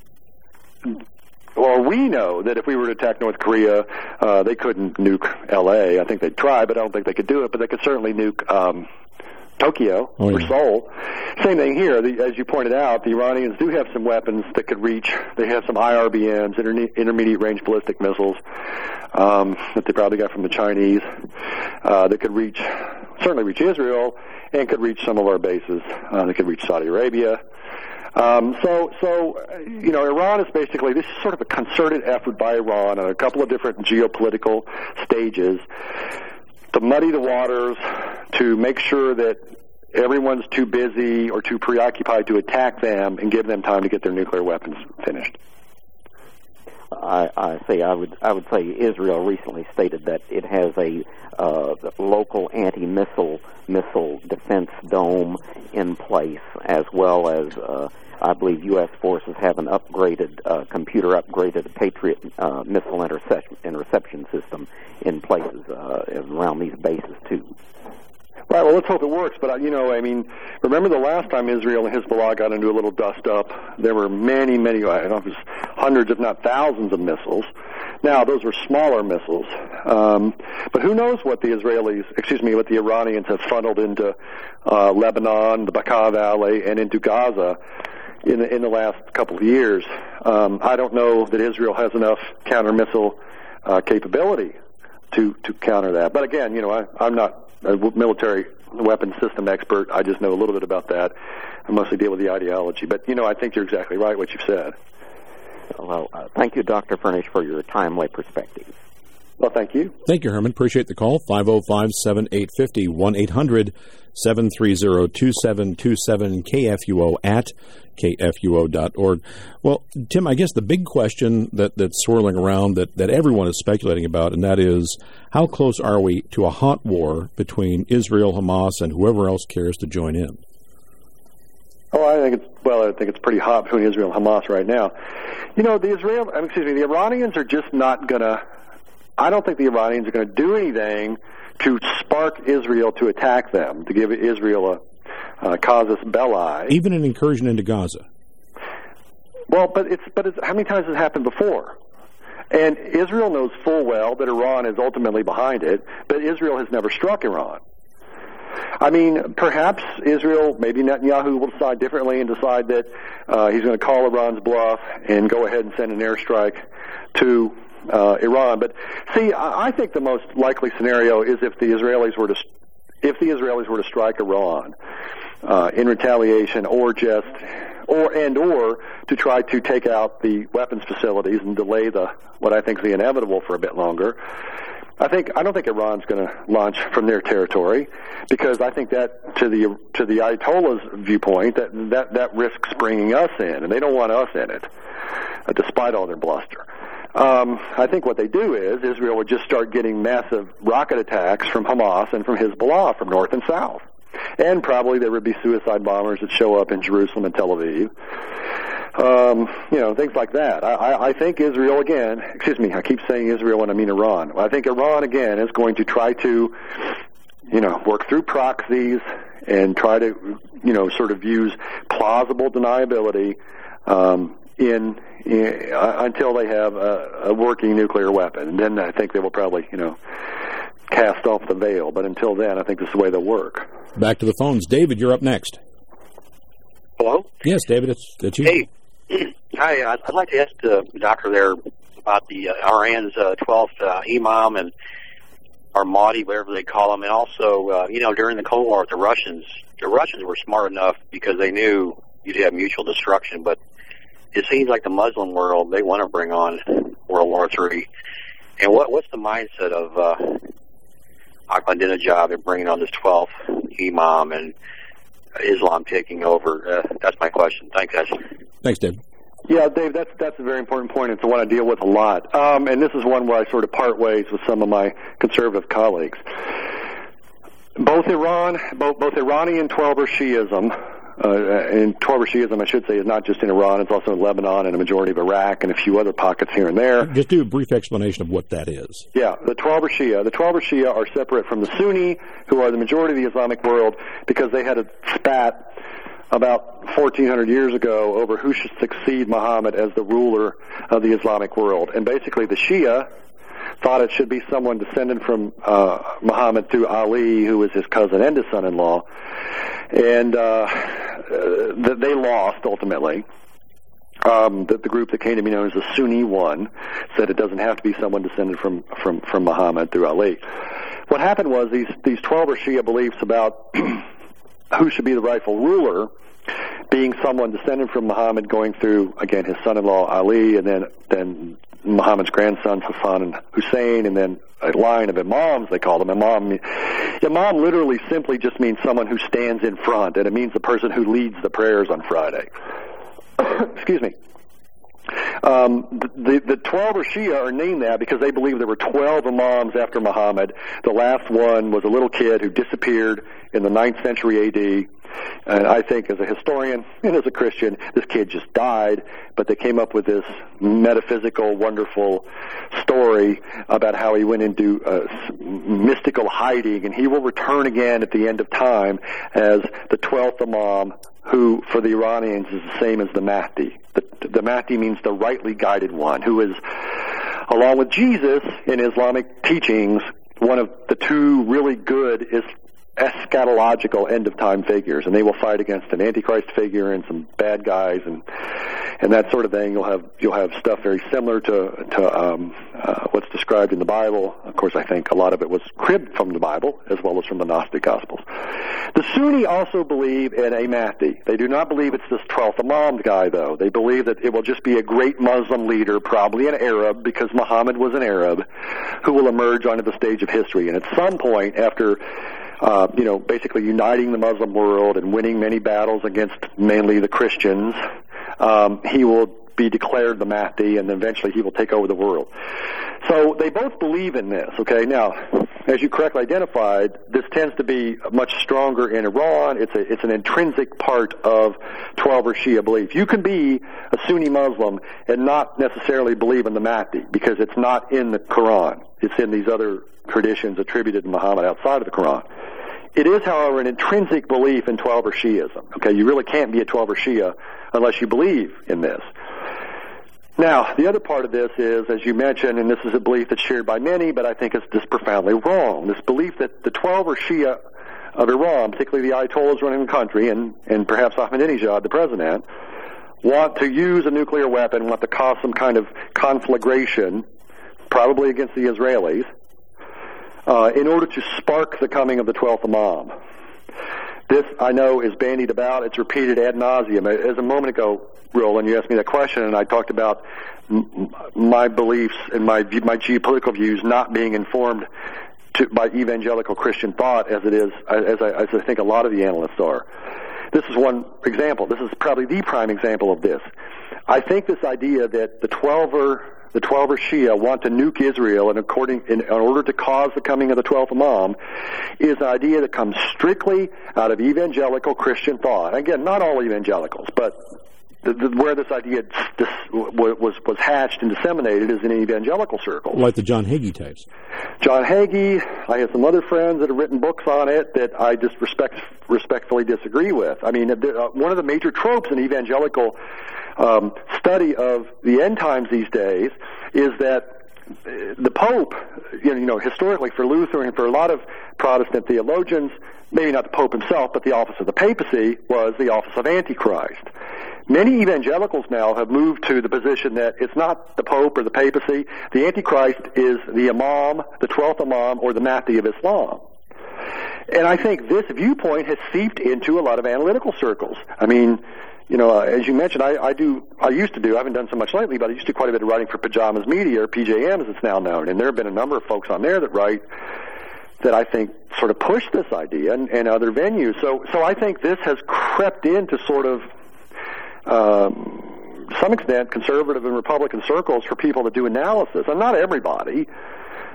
Well, we know that if we were to attack North Korea, uh, they couldn't nuke L A. I think they'd try, but I don't think they could do it. But they could certainly nuke um, Tokyo oh, yeah. or Seoul. Same thing here. The, as you pointed out, the Iranians do have some weapons that could reach. They have some I R B Ms, inter- intermediate range ballistic missiles, um, that they probably got from the Chinese. Uh, that could reach, certainly reach Israel, and could reach some of our bases. Uh, they could reach Saudi Arabia. Um, so, so, you know, Iran is basically, this is sort of a concerted effort by Iran on a couple of different geopolitical stages to muddy the waters, to make sure that everyone's too busy or too preoccupied to attack them and give them time to get their nuclear weapons finished. I, I say I would I would say Israel recently stated that it has a uh, local anti-missile missile defense dome in place, as well as uh, I believe U S forces have an upgraded uh, computer upgraded Patriot uh, missile interception interception system in places uh, around these bases too. Right, well, let's hope it works. But, you know, I mean, remember the last time Israel and Hezbollah got into a little dust-up, there were many, many, I don't know if it was hundreds, if not thousands of missiles. Now, those were smaller missiles. Um, but who knows what the Israelis, excuse me, what the Iranians have funneled into uh, Lebanon, the Bekaa Valley, and into Gaza in the, in the last couple of years. Um, I don't know that Israel has enough counter-missile uh, capability to, to counter that. But, again, you know, I, I'm not a military weapons system expert. I just know a little bit about that. I mostly deal with the ideology. But, you know, I think you're exactly right what you've said. Well, uh, thank you, Doctor Furnish, for your timely perspective. Well, thank you. Thank you, Herman. Appreciate the call. five oh five, seven eight five oh, one eight hundred, seven three zero, two seven two seven, K F U O at K F U O dot org. Well, Tim, I guess the big question that, that's swirling around that, that everyone is speculating about, and that is, how close are we to a hot war between Israel, Hamas, and whoever else cares to join in? Oh, I think it's, well, I think it's pretty hot between Israel and Hamas right now. You know, the Israel, excuse me, the Iranians are just not going to, I don't think the Iranians are going to do anything to spark Israel to attack them, to give Israel a uh, casus belli. Even an incursion into Gaza. Well, but it's but it's, how many times has it happened before? And Israel knows full well that Iran is ultimately behind it, but Israel has never struck Iran. I mean, perhaps Israel, maybe Netanyahu will decide differently and decide that uh, he's going to call Iran's bluff and go ahead and send an airstrike to uh, Iran. But see, I, I think the most likely scenario is if the Israelis were to if the Israelis were to strike Iran uh, in retaliation, or just or and or to try to take out the weapons facilities and delay the what I think is the inevitable for a bit longer. I think I don't think Iran's going to launch from their territory, because I think that to the to the Ayatollah's viewpoint that that that risks bringing us in, and they don't want us in it, uh, despite all their bluster. Um, I think what they do is Israel would just start getting massive rocket attacks from Hamas and from Hezbollah from north and south, and probably there would be suicide bombers that show up in Jerusalem and Tel Aviv. Um, you know, things like that. I, I think Israel again, excuse me, I keep saying Israel when I mean Iran. I think Iran again is going to try to, you know, work through proxies and try to, you know, sort of use plausible deniability um, in, in uh, until they have a, a working nuclear weapon. And then I think they will probably, you know, cast off the veil. But until then, I think this is the way they'll work. Back to the phones. David, you're up next. Hello? Yes, David, it's, it's you. Hey. Hi, I'd like to ask the doctor there about the uh, Iran's uh, twelfth uh, Imam and Armadi, whatever they call them, and also, uh, you know, during the Cold War with the Russians, the Russians were smart enough because they knew you'd have mutual destruction, but it seems like the Muslim world, they want to bring on World War Three. And what what's the mindset of uh, Ahmadinejad and bringing on this twelfth Imam and Islam taking over? Uh, that's my question. Thanks, guys. Thanks, Dave. Yeah, Dave, that's that's a very important point. It's the one I deal with a lot. Um, and this is one where I sort of part ways with some of my conservative colleagues. Both Iran, both, both Iranian twelver Shiism uh, and Twelver Shiism, I should say, is not just in Iran. It's also in Lebanon and a majority of Iraq and a few other pockets here and there. Just do a brief explanation of what that is. Yeah, the Twelver Shia. The Twelver Shia are separate from the Sunni, who are the majority of the Islamic world, because they had a spat about fourteen hundred years ago over who should succeed Muhammad as the ruler of the Islamic world. And basically the Shia thought it should be someone descended from uh, Muhammad through Ali, who was his cousin and his son-in-law. And uh, uh, they lost, ultimately. Um, the, the group that came to be known as the Sunni one said it doesn't have to be someone descended from, from, from Muhammad through Ali. What happened was these, these Twelver Shia beliefs about who should be the rightful ruler being someone descended from Muhammad going through, again, his son-in-law Ali, and then then Muhammad's grandsons Hassan and Hussein, and then a line of imams, they call them. Imam, imam literally simply just means someone who stands in front, and it means the person who leads the prayers on Friday. Excuse me. Um, the, the Twelver Shia are named that because they believe there were twelve imams after Muhammad. The last one was a little kid who disappeared in the ninth century A D. And I think as a historian and as a Christian, this kid just died, but they came up with this metaphysical, wonderful story about how he went into uh, mystical hiding, and he will return again at the end of time as the twelfth Imam, who for the Iranians is the same as the Mahdi. The, the Mahdi means the rightly guided one, who is, along with Jesus in Islamic teachings, one of the two really good is eschatological end-of-time figures, and they will fight against an antichrist figure and some bad guys and and that sort of thing. You'll have you'll have stuff very similar to to um, uh, what's described in the Bible. Of course, I think a lot of it was cribbed from the Bible as well as from the Gnostic Gospels. The Sunni also believe in a Mahdi. They do not believe it's this twelfth Imam guy, though. They believe that it will just be a great Muslim leader, probably an Arab, because Muhammad was an Arab, who will emerge onto the stage of history. And at some point, after Uh, you know, basically uniting the Muslim world and winning many battles against mainly the Christians, um, he will be declared the Mahdi, and eventually he will take over the world. So they both believe in this, okay? Now, as you correctly identified, this tends to be much stronger in Iran. It's a, it's an intrinsic part of Twelver Shia belief. You can be a Sunni Muslim and not necessarily believe in the Mahdi because it's not in the Quran. It's in these other traditions attributed to Muhammad outside of the Quran. It is, however, an intrinsic belief in Twelver Shiism. Okay, you really can't be a Twelver Shia unless you believe in this. Now, the other part of this is, as you mentioned, and this is a belief that's shared by many, but I think it's just profoundly wrong. This belief that the Twelver Shia of Iran, particularly the Ayatollahs running the country, and, and perhaps Ahmadinejad, the president, want to use a nuclear weapon, want to cause some kind of conflagration, probably against the Israelis, Uh, in order to spark the coming of the twelfth Imam. This, I know, is bandied about. It's repeated ad nauseum. As a moment ago, Roland, you asked me that question, and I talked about m- my beliefs and my my geopolitical views not being informed to, by evangelical Christian thought, as it is, as I, as I think a lot of the analysts are. This is one example. This is probably the prime example of this. I think this idea that the Twelver The Twelver Shia want to nuke Israel and according, in, in order to cause the coming of the twelfth Imam is an idea that comes strictly out of evangelical Christian thought. Again, not all evangelicals, but the, the, where this idea dis, was was hatched and disseminated is in evangelical circles. Like the John Hagee tapes. John Hagee, I have some other friends that have written books on it that I just respect, respectfully disagree with. I mean, one of the major tropes in evangelical Um, study of the end times these days is that the Pope, you know, you know, historically for Luther and for a lot of Protestant theologians, maybe not the Pope himself, but the office of the papacy was the office of Antichrist. Many evangelicals now have moved to the position that it's not the Pope or the papacy. The Antichrist is the Imam, the twelfth Imam, or the Mahdi of Islam. And I think this viewpoint has seeped into a lot of analytical circles. I mean, you know, uh, as you mentioned, I, I do, I used to do, I haven't done so much lately, but I used to do quite a bit of writing for Pajamas Media, or P J M as it's now known, and there have been a number of folks on there that write that I think sort of push this idea and, and other venues. So, so I think this has crept into sort of, um, to some extent, conservative and Republican circles for people to do analysis, and not everybody,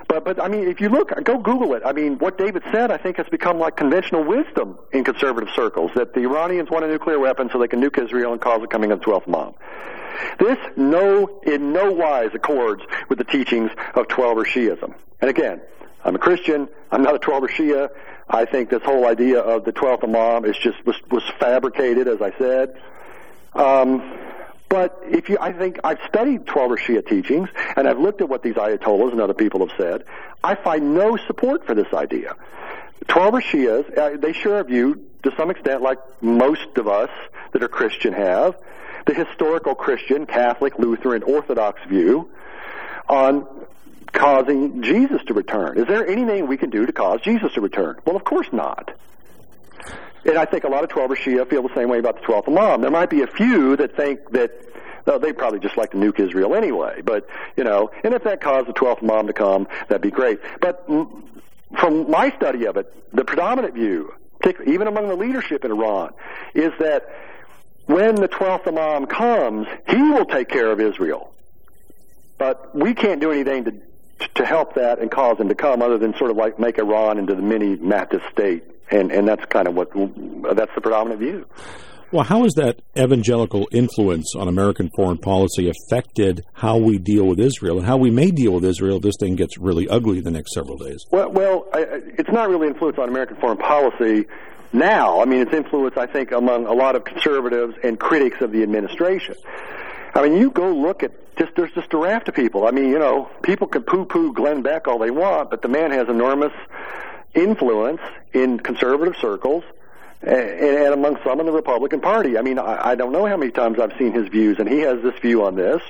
But, but I mean, if you look, go Google it. I mean, what David said, I think, has become like conventional wisdom in conservative circles, that the Iranians want a nuclear weapon so they can nuke Israel and cause the coming of the twelfth Imam. This no, in no wise accords with the teachings of Twelver Shi'ism. And again, I'm a Christian. I'm not a Twelver Shia. I think this whole idea of the twelfth Imam is just was, was fabricated, as I said. Um, but if you, I think I've studied Twelver Shia teachings, and I've looked at what these Ayatollahs and other people have said. I find no support for this idea. Twelver Shias, uh, they share a view, to some extent, like most of us that are Christian have, the historical Christian, Catholic, Lutheran, Orthodox view on causing Jesus to return. Is there anything we can do to cause Jesus to return? Well, of course not. And I think a lot of Twelver Shia feel the same way about the twelfth Imam. There might be a few that think that, well, they'd probably just like to nuke Israel anyway. But, you know, and if that caused the twelfth Imam to come, that'd be great. But from my study of it, the predominant view, even among the leadership in Iran, is that when the twelfth Imam comes, he will take care of Israel. But we can't do anything to to help that and cause him to come, other than sort of like make Iran into the mini Mahdist state, and and that's kind of what that's the predominant view. Well, how has that evangelical influence on American foreign policy affected how we deal with Israel and how we may deal with Israel if this thing gets really ugly the next several days? Well, well, I, it's not really influence on American foreign policy now. I mean, it's influence, I think, among a lot of conservatives and critics of the administration. I mean, you go look at just there's just a raft of people. I mean, you know, people can poo-poo Glenn Beck all they want, but the man has enormous influence in conservative circles and, and among some in the Republican Party. I mean, I, I don't know how many times I've seen his views, and he has this view on this.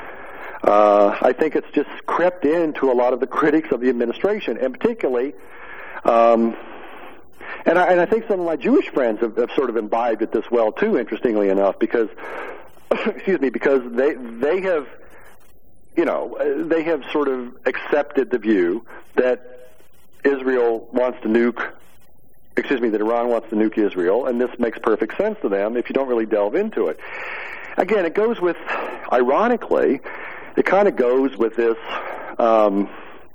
Uh, I think it's just crept into a lot of the critics of the administration, and particularly, um, and, I, and I think some of my Jewish friends have, have sort of imbibed it this well too, interestingly enough, because excuse me, because they they have, you know, they have sort of accepted the view that Israel wants to nuke, excuse me, that Iran wants to nuke Israel, and this makes perfect sense to them if you don't really delve into it. Again, it goes with, ironically, it kind of goes with this, um,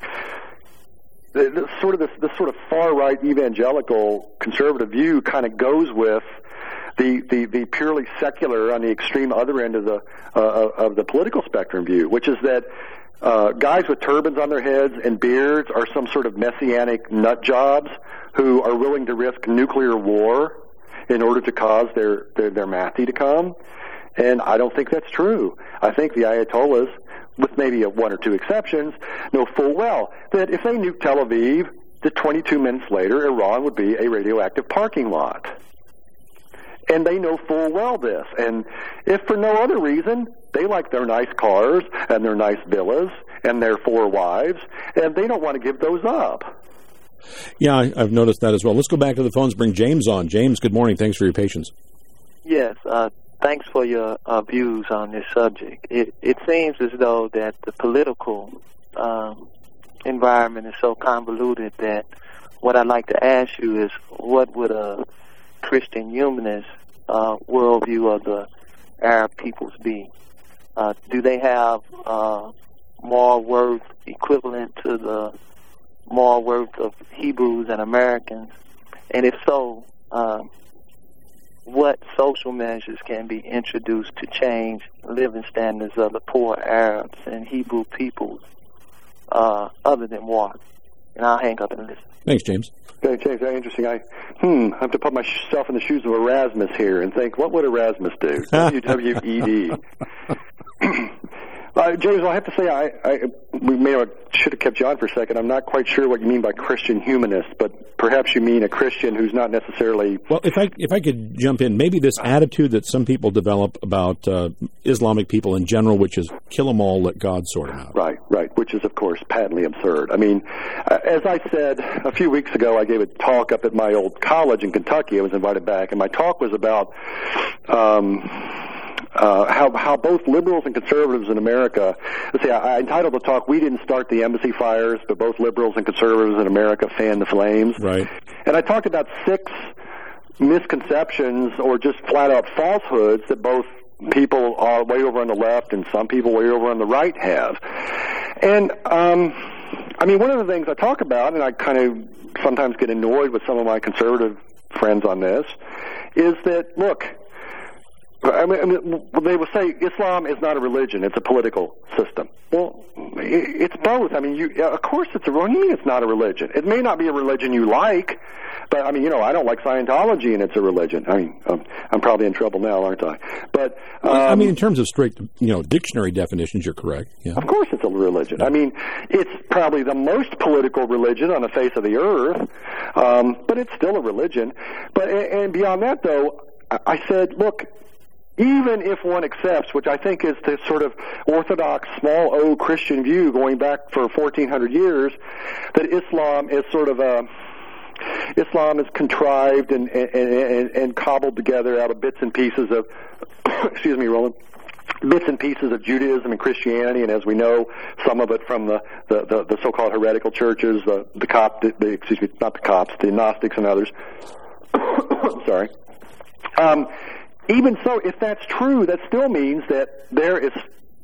this sort of this, this sort of far-right evangelical conservative view kind of goes with The, the, the purely secular on the extreme other end of the uh, of the political spectrum view, which is that uh, guys with turbans on their heads and beards are some sort of messianic nut jobs who are willing to risk nuclear war in order to cause their, their, their Mahdi to come. And I don't think that's true. I think the Ayatollahs, with maybe a one or two exceptions, know full well that if they nuke Tel Aviv, that twenty-two minutes later Iran would be a radioactive parking lot. And they know full well this. And if for no other reason, they like their nice cars and their nice villas and their four wives, and they don't want to give those up. Yeah, I, I've noticed that as well. Let's go back to the phones, bring James on. James, good morning. Thanks for your patience. Yes, uh, thanks for your uh, views on this subject. It, it seems as though that the political um, environment is so convoluted that what I'd like to ask you is, what would a Christian humanist uh, worldview of the Arab peoples be? Uh, do they have uh, moral worth equivalent to the moral worth of Hebrews and Americans? And if so, uh, what social measures can be introduced to change living standards of the poor Arabs and Hebrew peoples uh, other than war? And I'll hang up and listen. Thanks, James. Okay, James, very interesting. I hmm, I have to put myself in the shoes of Erasmus here and think, what would Erasmus do? W W E D. Uh, James, I have to say, I, I we may have, should have kept you on for a second. I'm not quite sure what you mean by Christian humanist, but perhaps you mean a Christian who's not necessarily... Well, if I if I could jump in, maybe this attitude that some people develop about uh, Islamic people in general, which is kill them all, let God sort them out. Right, right, which is, of course, patently absurd. I mean, uh, as I said a few weeks ago, I gave a talk up at my old college in Kentucky. I was invited back, and my talk was about... Um, Uh, how how both liberals and conservatives in America, let's see, I, I entitled the talk, "We Didn't Start the Embassy Fires, but both liberals and conservatives in America fanned the flames." Right. And I talked about six misconceptions or just flat-out falsehoods that both people are way over on the left and some people way over on the right have. And um, I mean, one of the things I talk about, and I kind of sometimes get annoyed with some of my conservative friends on this, is that, look, I mean, I mean, they will say Islam is not a religion; it's a political system. Well, it's both. I mean, you, of course, it's a. What do you mean it's not a religion? It may not be a religion you like, but I mean, you know, I don't like Scientology, and it's a religion. I mean, um, I'm probably in trouble now, aren't I? But um, I mean, in terms of strict, you know, dictionary definitions, you're correct. Yeah. Of course, it's a religion. I mean, it's probably the most political religion on the face of the earth, um, but it's still a religion. But and beyond that, though, I said, look. Even if one accepts, which I think is the sort of orthodox small O Christian view going back for fourteen hundred years, that Islam is sort of a Islam is contrived and and, and, and cobbled together out of bits and pieces of excuse me, Roland. Bits and pieces of Judaism and Christianity, and as we know, some of it from the, the, the, the so-called heretical churches, the the Copt, the, excuse me, not the Copts, the Gnostics and others. Sorry. Um, Even so, if that's true, that still means that there is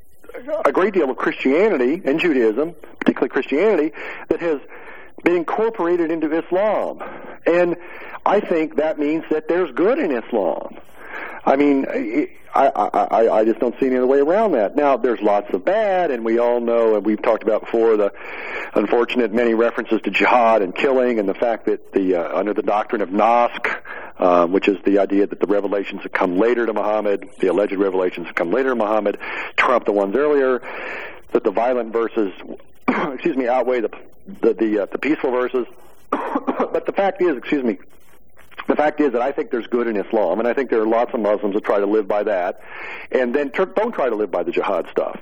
a great deal of Christianity and Judaism, particularly Christianity, that has been incorporated into Islam. And I think that means that there's good in Islam. I mean, I, I, I just don't see any other way around that. Now, there's lots of bad, and we all know, and we've talked about before, the unfortunate many references to jihad and killing, and the fact that the uh, under the doctrine of Naskh, uh, which is the idea that the revelations have come later to Muhammad, the alleged revelations have come later to Muhammad, trump the ones earlier, that the violent verses, excuse me, outweigh the the the, uh, the peaceful verses. But the fact is, excuse me, the fact is that I think there's good in Islam, and I think there are lots of Muslims that try to live by that, and then ter- don't try to live by the jihad stuff.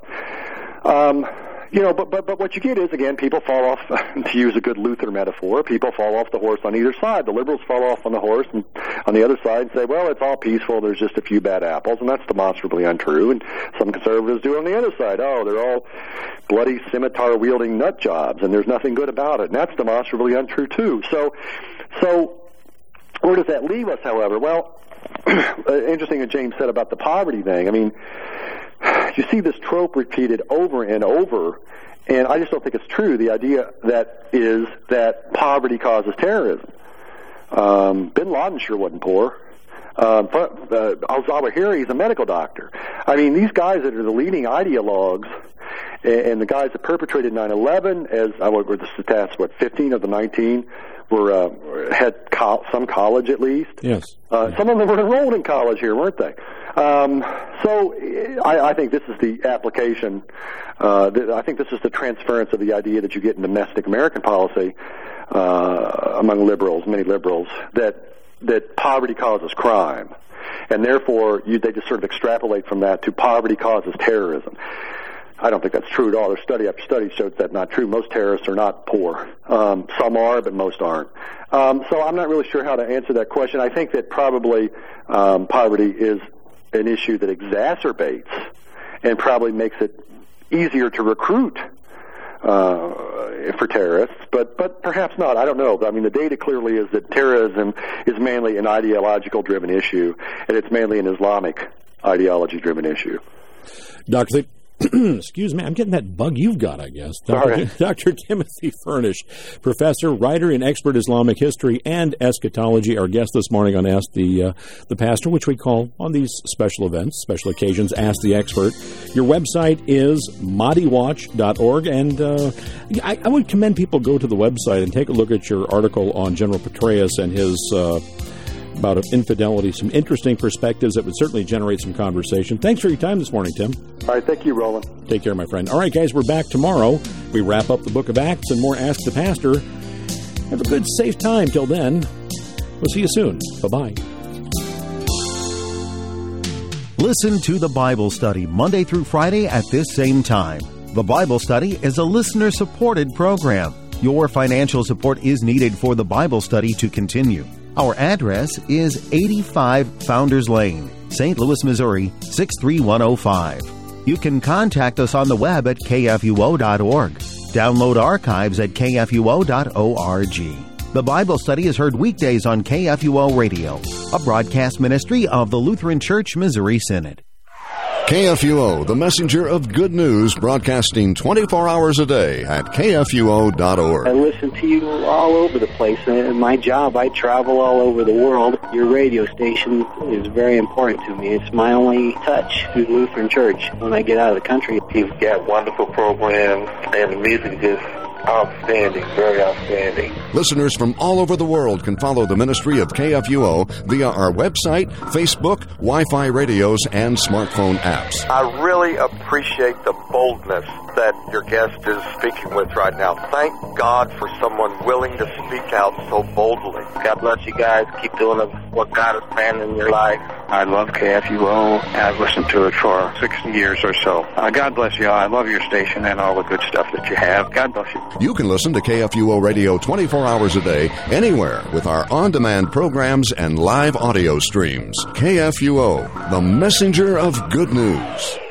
Um, you know, but, but but what you get is, again, people fall off, to use a good Luther metaphor, people fall off the horse on either side. The liberals fall off on the horse, and on the other side say, well, it's all peaceful, there's just a few bad apples, and that's demonstrably untrue. And some conservatives do on the other side, oh, they're all bloody scimitar-wielding nut jobs, and there's nothing good about it, and that's demonstrably untrue, too. So, so... Where does that leave us, however? Well, interesting what James said about the poverty thing. I mean, you see this trope repeated over and over, and I just don't think it's true. The idea that is that poverty causes terrorism. Um, Bin Laden sure wasn't poor. Um, uh, al-Zawahiri is a medical doctor. I mean, these guys that are the leading ideologues and, and the guys that perpetrated nine eleven, as I would the stats, what, fifteen of the nineteen were uh, had co- some college at least. Yes. Uh, some of them were enrolled in college here, weren't they? Um, so I, I think this is the application. Uh, th- I think this is the transference of the idea that you get in domestic American policy uh, among liberals, many liberals, that that poverty causes crime, and therefore you, they just sort of extrapolate from that to poverty causes terrorism. I don't think that's true at all. There's study after study shows that's not true. Most terrorists are not poor. Um, some are, but most aren't. Um, so I'm not really sure how to answer that question. I think that probably um, poverty is an issue that exacerbates and probably makes it easier to recruit uh, for terrorists, but but perhaps not. I don't know. I mean, the data clearly is that terrorism is mainly an ideological-driven issue, and it's mainly an Islamic ideology-driven issue. Doctor Excuse me, I'm getting that bug you've got, I guess. Doctor Doctor Timothy Furnish, professor, writer, and expert Islamic history and eschatology, our guest this morning on Ask the uh, the Pastor, which we call, on these special events, special occasions, Ask the Expert. Your website is mahdi watch dot org, and uh, I, I would commend people go to the website and take a look at your article on General Petraeus and his uh, about infidelity, some interesting perspectives that would certainly generate some conversation. Thanks for your time this morning, Tim. All right, thank you, Roland. Take care, my friend. All right, guys, we're back tomorrow. We wrap up the book of Acts and more Ask the Pastor. Have a good, safe time till then. We'll see you soon. Bye-bye. Listen to the Bible Study Monday through Friday at this same time. The Bible Study is a listener-supported program. Your financial support is needed for the Bible study to continue. Our address is eighty-five Founders Lane, Saint Louis, Missouri, six three one oh five. You can contact us on the web at k f u o dot org. Download archives at k f u o dot org. The Bible Study is heard weekdays on K F U O Radio, a broadcast ministry of the Lutheran Church Missouri Synod. K F U O, the messenger of good news, broadcasting twenty-four hours a day at K F U O dot org. I listen to you all over the place. In my job, I travel all over the world. Your radio station is very important to me. It's my only touch to Lutheran Church when I get out of the country. You've got wonderful programs, and the music is outstanding, very outstanding. Listeners from all over the world can follow the ministry of K F U O via our website, Facebook, Wi-Fi radios, and smartphone apps. I really appreciate the boldness that your guest is speaking with right now. Thank God for someone willing to speak out so boldly. God bless you guys. Keep doing what God has planned in your life. I love K F U O. I've listened to it for sixty years or so. Uh, God bless you all. I love your station and all the good stuff that you have. God bless you. You can listen to K F U O Radio twenty-four hours a day, anywhere, with our on-demand programs and live audio streams. K F U O, the messenger of good news.